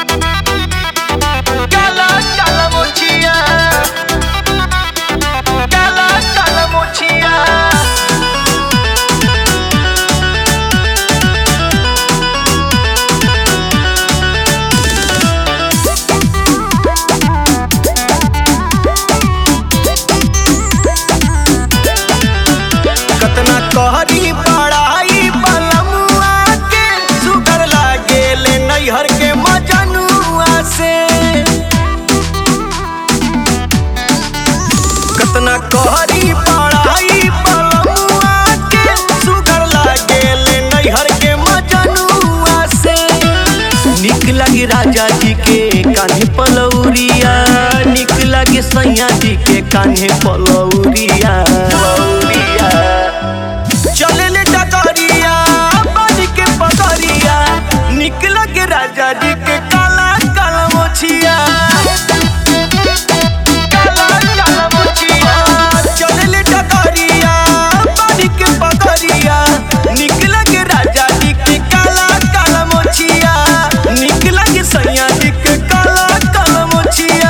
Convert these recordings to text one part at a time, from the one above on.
काला काला मोचिया, काला काला मोचिया। कतना कहरी बड़ाई बलमुआ के सुगर लागेले नैहर के मजनुआ से। कतना कहरी बड़ाई बलमुआ के सुगर लागेले नैहर के मजनुआ से। निक लगे राजा जी के कान्हे पलौरिया, निक लगे सैया जी के कान्हे पलौरिया। चले ले डकरिया बन के पकड़िया, निक लगे राजा जी के काला काला मोचिया, काला काला मोचिया। चले ले डकरिया बन के पकड़िया, निक लगे राजा जी के काला काला मोचिया, निक लगे सैया जी के काला काला मोचिया।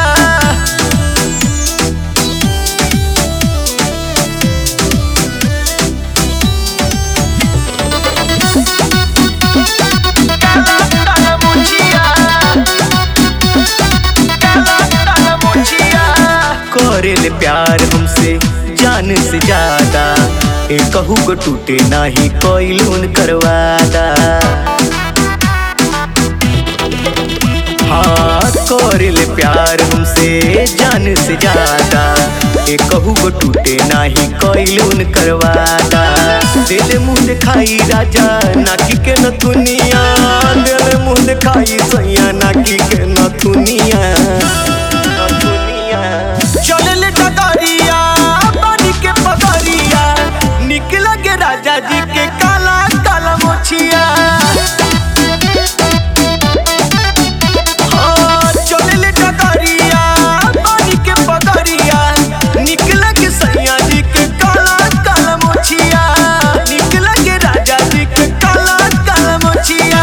करेले प्यार हमसे जान से ज्यादा, कहू को टूटे नाही कोई करवादा। हाँ करेले प्यार हमसे जान से ज्यादा, कहू को टूटे नाही कोई करवादा। दिल मुँह दिखाई राजा नाकी के नथुनिया, दिल मुँह दिखाई सैया नाकी के नथुनिया। चले ले डकरिया बन के पकड़िया, निक लगे राजा जी के काला काला मोचिया। चले ले डकरिया बन के पकड़िया, निक लगे सैया जी के काला काला मोचिया, निक लगे राजा जी के काला काला मोचिया।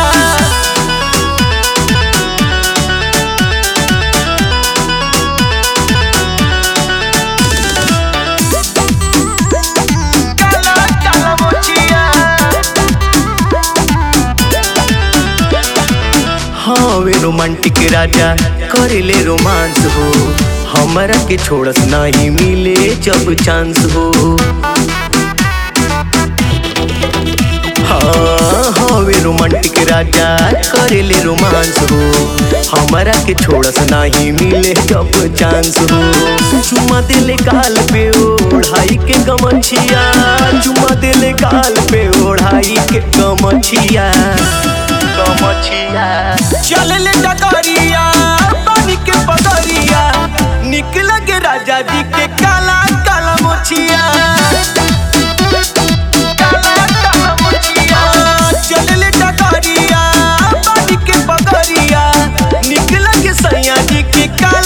हाँ वे रोमांटिक राजा करेले रोमांस हो, हमरा के छोड़स नहीं मिले जब चांस हो। हाँ वे रोमांटिक राजा करेले रोमांस हो, हमरा के छोड़स नहीं मिले जब चांस हो। चुमा दिले गाल पे ओढ़ाई के गमछिया, चुमा दिले गाल पे ओढ़ाई के गमछिया। चले ले डकरिया बन के पकड़िया, निक लगे राजा जी के काला काला मोचिया, काला काला मोचिया। चले ले डकरिया बन के पकड़िया, निक लगे सैया जी के काला